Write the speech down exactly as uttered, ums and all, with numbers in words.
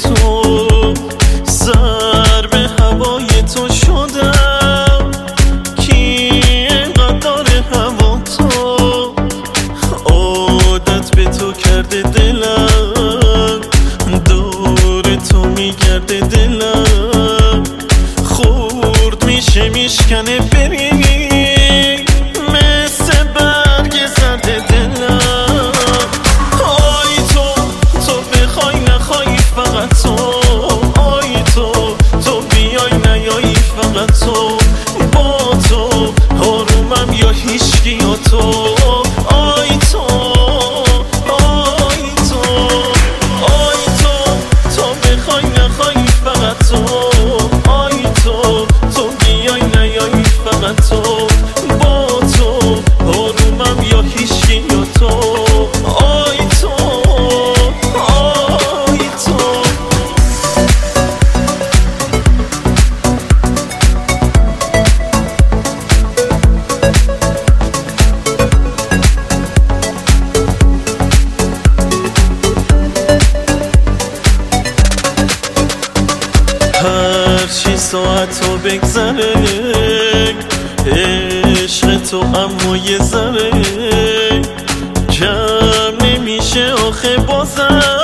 تو، سر به هوای تو شدم، کی اینقدر داره هوا تو، عادت به تو کرده دلم، دور تو میگرده دلم، خورد میشه میشکنه بری مثل برگ زرد دلم. آی تو تو بخوای نخوای فقط تو، آی تو تو بیای نیایی فقط تو، با تو آرومم یا هیچکی یا تو، آی تو آی تو آی تو تو بخوای نخوای فقط تو، آی تو تو بیای نیایی فقط تو، با تو آرومم یا هیچکی یا تو، آی تو آی تو. هرچی ساعت تو بگذره عشق تو اما یه ذره جمع نمیشه آخه بازم